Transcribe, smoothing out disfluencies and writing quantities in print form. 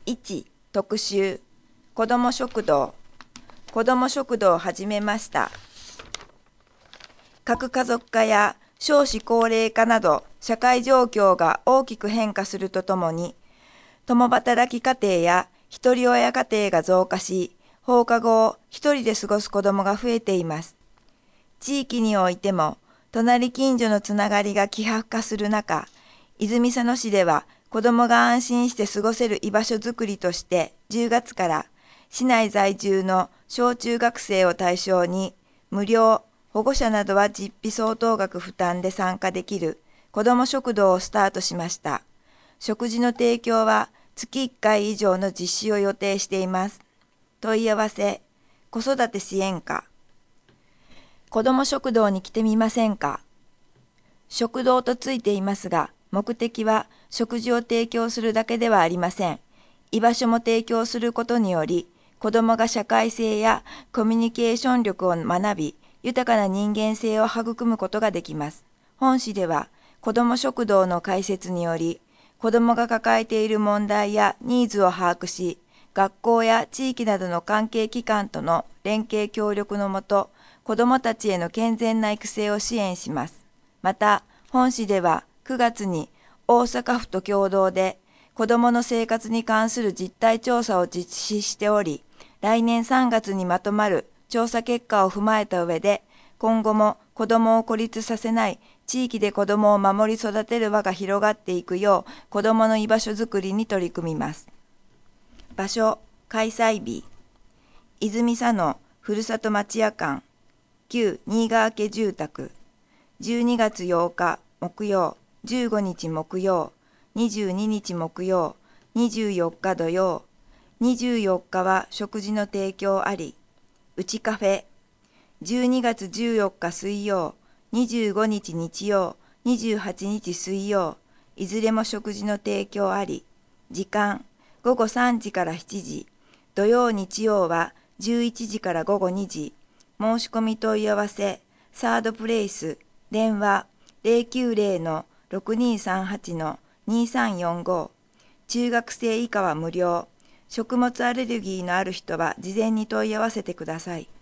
1、特集、子ども食堂。子ども食堂を始めました。核家族化や少子高齢化など社会状況が大きく変化するとともに、共働き家庭や一人親家庭が増加し、放課後を一人で過ごす子どもが増えています。地域においても、隣近所のつながりが希薄化する中、泉佐野市では子どもが安心して過ごせる居場所づくりとして10月から市内在住の小中学生を対象に無料、保護者などは実費相当額負担で参加できる子ども食堂をスタートしました。食事の提供は月1回以上の実施を予定しています。問い合わせ、子育て支援課。子ども食堂に来てみませんか。食堂とついていますが、目的は食事を提供するだけではありません。居場所も提供することにより、子どもが社会性やコミュニケーション力を学び、豊かな人間性を育むことができます。本市では、子ども食堂の開設により、子どもが抱えている問題やニーズを把握し、学校や地域などの関係機関との連携協力のもと、子どもたちへの健全な育成を支援します。また、本市では9月に大阪府と共同で子どもの生活に関する実態調査を実施しており、来年3月にまとまる調査結果を踏まえた上で、今後も子どもを孤立させない地域で子どもを守り育てる輪が広がっていくよう、子どもの居場所づくりに取り組みます。場所、開催日、泉佐野ふるさと町屋館、旧新川家住宅、12月8日木曜、15日木曜、22日木曜、24日土曜、24日は食事の提供あり、うちカフェ、12月14日水曜、25日日曜、28日水曜、いずれも食事の提供あり、時間、午後3時から7時、土曜日曜は11時から午後2時、申し込み問い合わせ、サードプレイス、電話090-6238-2345、中学生以下は無料、食物アレルギーのある人は事前に問い合わせてください。